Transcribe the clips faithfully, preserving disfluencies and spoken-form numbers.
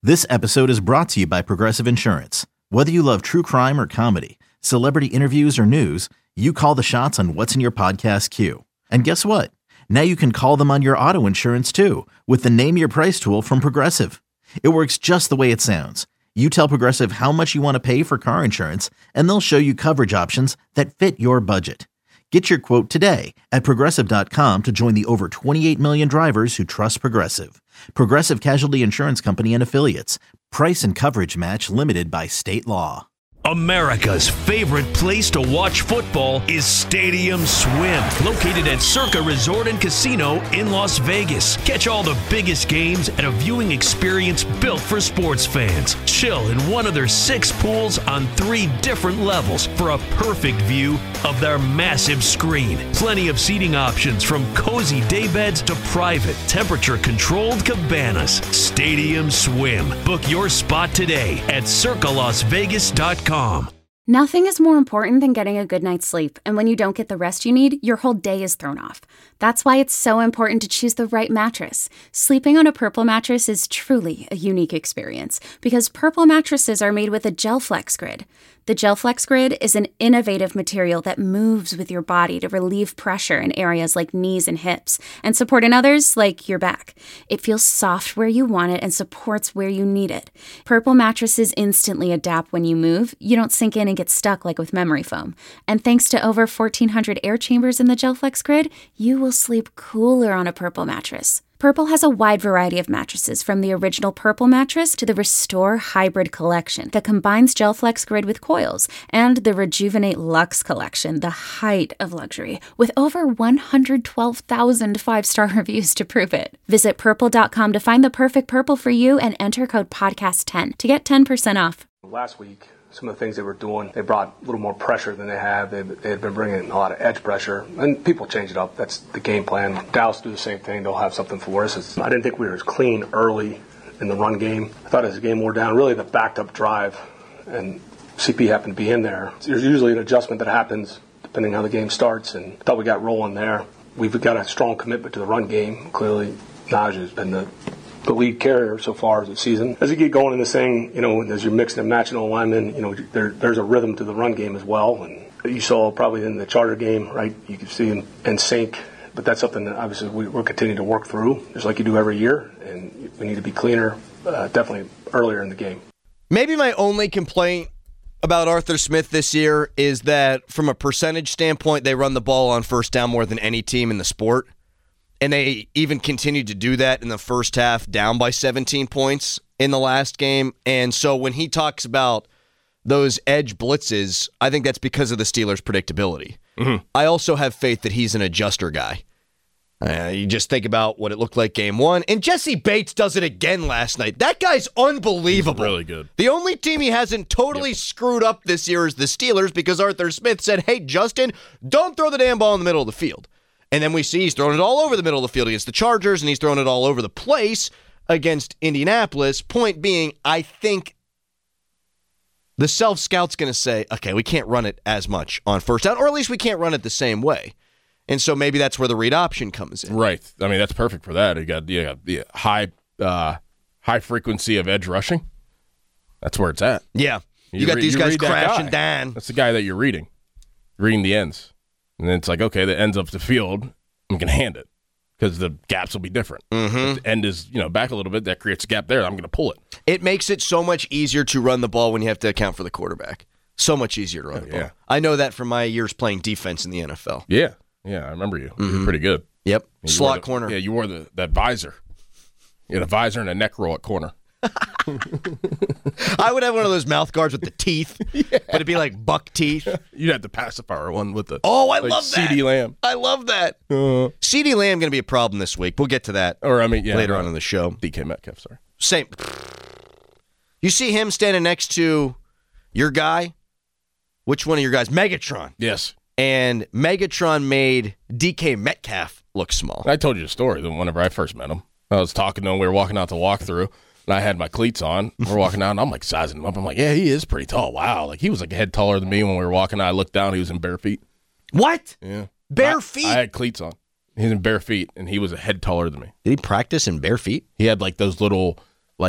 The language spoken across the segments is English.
This episode is brought to you by Progressive Insurance. Whether you love true crime or comedy, celebrity interviews or news, you call the shots on what's in your podcast queue. And guess what? Now you can call them on your auto insurance too with the Name Your Price tool from Progressive. It works just the way it sounds. You tell Progressive how much you want to pay for car insurance, and they'll show you coverage options that fit your budget. Get your quote today at Progressive dot com to join the over twenty-eight million drivers who trust Progressive. Progressive Casualty Insurance Company and Affiliates. Price and coverage match limited by state law. America's favorite place to watch football is Stadium Swim, located at Circa Resort and Casino in Las Vegas. Catch all the biggest games at a viewing experience built for sports fans. Chill in one of their six pools on three different levels for a perfect view of their massive screen. Plenty of seating options from cozy daybeds to private, temperature-controlled cabanas. Stadium Swim. Book your spot today at circa las vegas dot com. Nothing is more important than getting a good night's sleep, and when you don't get the rest you need, your whole day is thrown off. That's why it's so important to choose the right mattress. Sleeping on a Purple mattress is truly a unique experience because Purple mattresses are made with a GelFlex Grid. The GelFlex Grid is an innovative material that moves with your body to relieve pressure in areas like knees and hips and support in others like your back. It feels soft where you want it and supports where you need it. Purple mattresses instantly adapt when you move. You don't sink in and get stuck like with memory foam. And thanks to over fourteen hundred air chambers in the GelFlex Grid, you will sleep cooler on a Purple mattress. Purple has a wide variety of mattresses, from the original Purple mattress to the Restore Hybrid collection that combines GelFlex Grid with coils, and the Rejuvenate Luxe collection, the height of luxury, with over one hundred twelve thousand five-star reviews to prove it. Visit purple dot com to find the perfect Purple for you and enter code podcast ten to get ten percent off. Last week, some of the things they were doing, they brought a little more pressure than they have. They, they had been bringing a lot of edge pressure, and people change it up. That's the game plan. Dallas do the same thing. They'll have something for us. It's, I didn't think we were as clean early in the run game. I thought as the game wore down, really the backed up drive, and C P happened to be in there. There's usually an adjustment that happens depending on how the game starts, and I thought we got rolling there. We've got a strong commitment to the run game. Clearly, Najee has been the the lead carrier so far as the season. As you get going in this thing, you know, as you're mixing and matching all linemen, you know, there, there's a rhythm to the run game as well. And you saw probably in the Charger game, right, you can see them in sync. But that's something that obviously we, we're continuing to work through, just like you do every year. And we need to be cleaner, uh, definitely earlier in the game. Maybe my only complaint about Arthur Smith this year is that from a percentage standpoint, they run the ball on first down more than any team in the sport. And they even continued to do that in the first half, down by seventeen points in the last game. And so when he talks about those edge blitzes, I think that's because of the Steelers' predictability. Mm-hmm. I also have faith that he's an adjuster guy. Uh, you just think about what it looked like game one. And Jesse Bates does it again last night. That guy's unbelievable. Really good. The only team he hasn't totally yep. screwed up this year is the Steelers because Arthur Smith said, hey, Justin, don't throw the damn ball in the middle of the field. And then we see he's throwing it all over the middle of the field against the Chargers, and he's throwing it all over the place against Indianapolis. Point being, I think the self-scout's going to say, okay, we can't run it as much on first down, or at least we can't run it the same way. And so maybe that's where the read option comes in. Right. I mean, that's perfect for that. You got, you got the high, uh, high frequency of edge rushing. That's where it's at. Yeah. You, you got re- these guys crashing guy. down. That's the guy that you're reading, reading the ends. And then it's like, okay, the end's up the field, I'm going to hand it because the gaps will be different. Mm-hmm. If the end is, you know, back a little bit, that creates a gap there, I'm going to pull it. It makes it so much easier to run the ball when you have to account for the quarterback. So much easier to run oh, the ball. Yeah. I know that from my years playing defense in the N F L. Yeah. Yeah, I remember you. Mm-hmm. You were pretty good. Yep. You Slot the, corner. Yeah, you wore the that visor. You had a visor and a neck roll at corner. I would have one of those mouth guards with the teeth, yeah. but it'd be like buck teeth. You'd have the pacifier one with the oh, I like love that. CeeDee Lamb. I love that. Uh, CeeDee Lamb going to be a problem this week. We'll get to that. Or I mean, yeah, later no, on in the show. D K Metcalf, sorry. Same. You see him standing next to your guy. Which one of your guys? Megatron. Yes. And Megatron made D K Metcalf look small. I told you the story whenever I first met him. I was talking to him. We were walking out the walkthrough. And I had my cleats on. We're walking out, and I'm like sizing him up. I'm like, yeah, he is pretty tall. Wow. Like, he was like a head taller than me when we were walking out. I looked down. He was in bare feet. What? Yeah. Bare I, feet? I had cleats on. He's in bare feet, and he was a head taller than me. Did he practice in bare feet? He had, like, those little, like,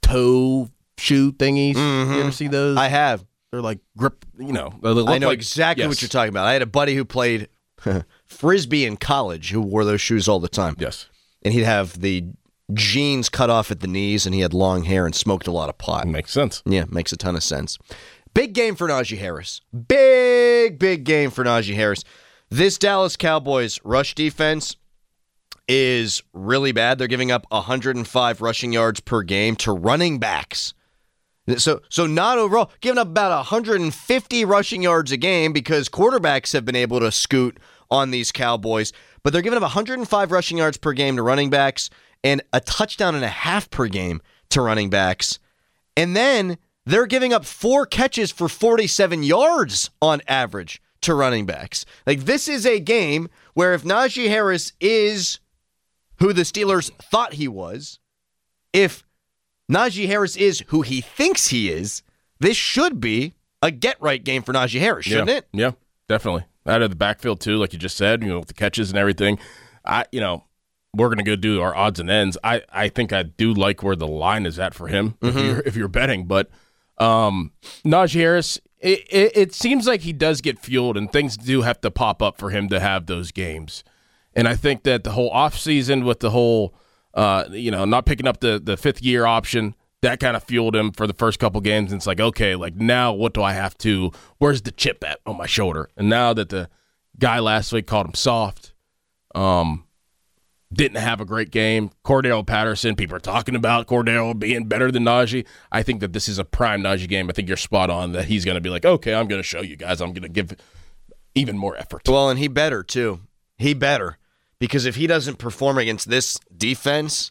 toe shoe thingies. Mm-hmm. You ever see those? I have. They're like grip, you know. They look I know like, exactly yes. what you're talking about. I had a buddy who played Frisbee in college who wore those shoes all the time. Yes. And he'd have the jeans cut off at the knees, and he had long hair and smoked a lot of pot. Makes sense. Yeah, makes a ton of sense. Big game for Najee Harris. Big, big game for Najee Harris. This Dallas Cowboys rush defense is really bad. They're giving up one hundred five rushing yards per game to running backs. So, so not overall, giving up about one hundred fifty rushing yards a game because quarterbacks have been able to scoot on these Cowboys, but they're giving up one hundred five rushing yards per game to running backs and a touchdown and a half per game to running backs. And then they're giving up four catches for forty-seven yards on average to running backs. Like, this is a game where if Najee Harris is who the Steelers thought he was, if Najee Harris is who he thinks he is, this should be a get-right game for Najee Harris, shouldn't yeah. it? Yeah, definitely. Out of the backfield, too, like you just said, you know, with the catches and everything. I, you know, we're going to go do our odds and ends. I, I think I do like where the line is at for him, mm-hmm. if, you're, if you're betting. But um, Najee Harris, it, it, it seems like he does get fueled, and things do have to pop up for him to have those games. And I think that the whole offseason with the whole, uh, you know, not picking up the, the fifth-year option, that kind of fueled him for the first couple games. And it's like, okay, like now what do I have to, where's the chip at on my shoulder? And now that the guy last week called him soft, um, didn't have a great game. Cordell Patterson, people are talking about Cordell being better than Najee. I think that this is a prime Najee game. I think you're spot on that he's going to be like, okay, I'm going to show you guys. I'm going to give even more effort. Well, and he better, too. He better. Because if he doesn't perform against this defense,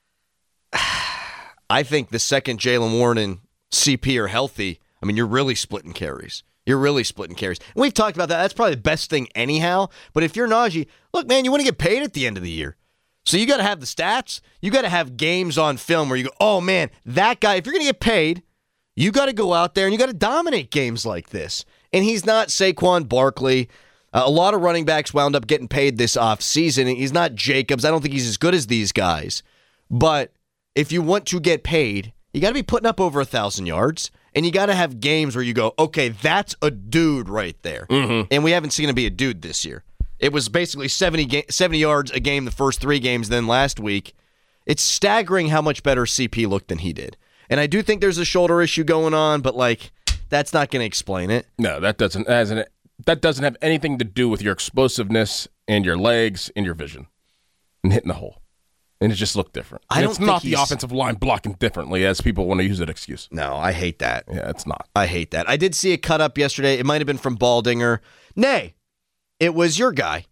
I think the second Jaylen Warren and C P are healthy, I mean, you're really splitting carries. You're really splitting carries. And we've talked about that. That's probably the best thing anyhow. But if you're Najee, look, man, you want to get paid at the end of the year. So you got to have the stats. You got to have games on film where you go, oh, man, that guy, if you're going to get paid, you got to go out there and you got to dominate games like this. And he's not Saquon Barkley. Uh, a lot of running backs wound up getting paid this offseason. He's not Jacobs. I don't think he's as good as these guys. But if you want to get paid, you got to be putting up over one thousand yards, and you got to have games where you go, okay, that's a dude right there. Mm-hmm. And we haven't seen him be a dude this year. It was basically seventy, ga- seventy yards a game the first three games, then last week. It's staggering how much better C P looked than he did. And I do think there's a shoulder issue going on, but, like, that's not going to explain it. No, that doesn't, as an, that doesn't have anything to do with your explosiveness and your legs and your vision and hitting the hole. And it just looked different. I don't it's think not the he's- offensive line blocking differently as people want to use that excuse. No, I hate that. Yeah, it's not. I hate that. I did see a cut up yesterday. It might have been from Baldinger. Nay, it was your guy,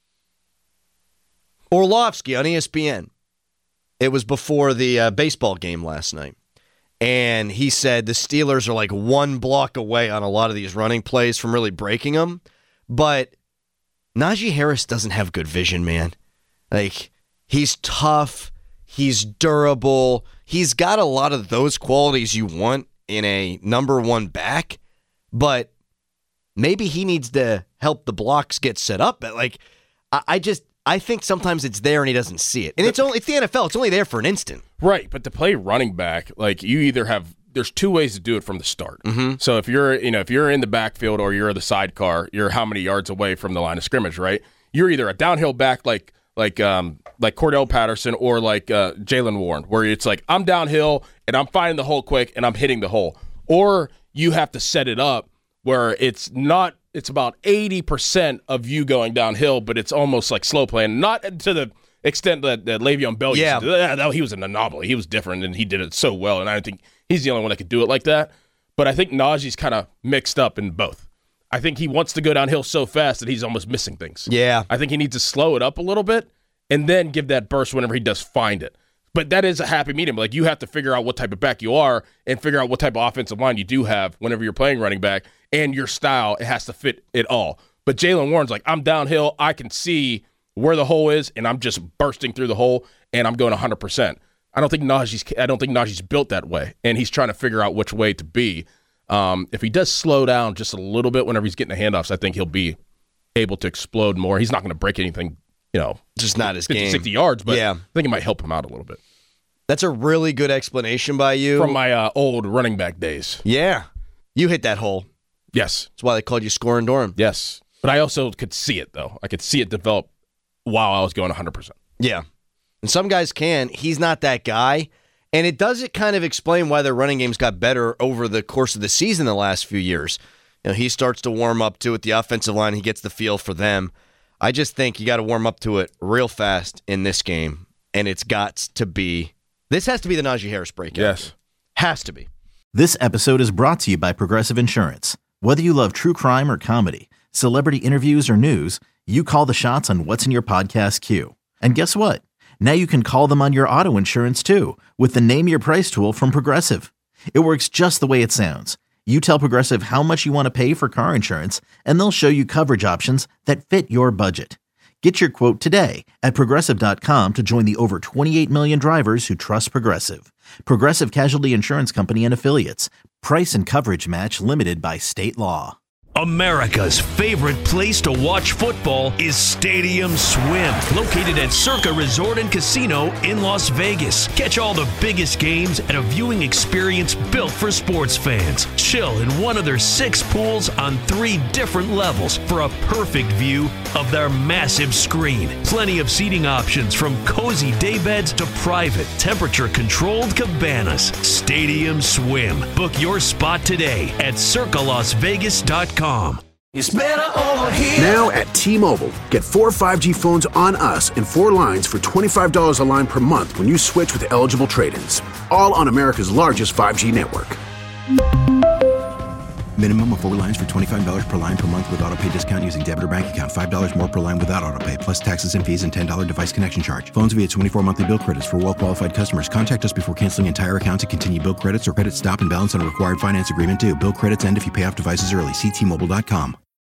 Orlovsky on E S P N. It was before the uh, baseball game last night. And he said the Steelers are like one block away on a lot of these running plays from really breaking them. But Najee Harris doesn't have good vision, man. Like, he's tough. He's durable. He's got a lot of those qualities you want in a number one back. But maybe he needs to help the blocks get set up. But, like, I, I just... I think sometimes it's there and he doesn't see it. And it's only it's the N F L. It's only there for an instant. Right, but to play running back, like you either have there's two ways to do it from the start. Mm-hmm. So if you're, you know, if you're in the backfield or you're the sidecar, you're how many yards away from the line of scrimmage, right? You're either a downhill back like like um like Cordell Patterson or like uh, Jaylen Warren, where it's like I'm downhill and I'm finding the hole quick and I'm hitting the hole. Or you have to set it up where it's not it's about eighty percent of you going downhill, but it's almost like slow playing. Not to the extent that, that Le'Veon Bell yeah. used to do that. That, he was an anomaly. He was different, and he did it so well, and I don't think he's the only one that could do it like that. But I think Najee's kind of mixed up in both. I think he wants to go downhill so fast that he's almost missing things. Yeah. I think he needs to slow it up a little bit and then give that burst whenever he does find it. But that is a happy medium. Like, you have to figure out what type of back you are and figure out what type of offensive line you do have whenever you're playing running back, and your style, it has to fit it all. But Jaylen Warren's like, I'm downhill, I can see where the hole is, and I'm just bursting through the hole, and I'm going one hundred percent. I don't think Najee's I don't think Najee's built that way, and he's trying to figure out which way to be. Um, if he does slow down just a little bit whenever he's getting the handoffs, I think he'll be able to explode more. He's not going to break anything, you know, Just not his fifty, game. sixty yards, but yeah. I think it might help him out a little bit. That's a really good explanation by you. From my uh, old running back days. Yeah. You hit that hole. Yes. That's why they called you Scoring Durham. Yes. But I also could see it, though. I could see it develop while I was going one hundred percent. Yeah. And some guys can. He's not that guy. And it does it kind of explain why their running games got better over the course of the season the last few years. You know, he starts to warm up to it. The offensive line, he gets the feel for them. I just think you got to warm up to it real fast in this game. And it's got to be, this has to be the Najee Harris breakout. Yes. Has to be. This episode is brought to you by Progressive Insurance. Whether you love true crime or comedy, celebrity interviews or news, you call the shots on what's in your podcast queue. And guess what? Now you can call them on your auto insurance too with the Name Your Price tool from Progressive. It works just the way it sounds. You tell Progressive how much you want to pay for car insurance, and they'll show you coverage options that fit your budget. Get your quote today at Progressive dot com to join the over twenty-eight million drivers who trust Progressive. Progressive Casualty Insurance Company and Affiliates. Price and coverage match limited by state law. America's favorite place to watch football is Stadium Swim, located at Circa Resort and Casino in Las Vegas. Catch all the biggest games at a viewing experience built for sports fans. Chill in one of their six pools on three different levels for a perfect view of their massive screen. Plenty of seating options from cozy daybeds to private, temperature-controlled cabanas. Stadium Swim. Book your spot today at circa las vegas dot com. It's better over here. Now at T-Mobile, get four five G phones on us and four lines for twenty-five dollars a line per month when you switch with eligible trade-ins. All on America's largest five G network. Minimum of four lines for twenty-five dollars per line per month with autopay discount using debit or bank account. five dollars more per line without autopay, plus taxes and fees and ten dollars device connection charge. Phones via twenty-four monthly bill credits for well-qualified customers. Contact us before canceling entire account to continue bill credits or credit stop and balance on required finance agreement due. Bill credits end if you pay off devices early. See T Mobile dot com.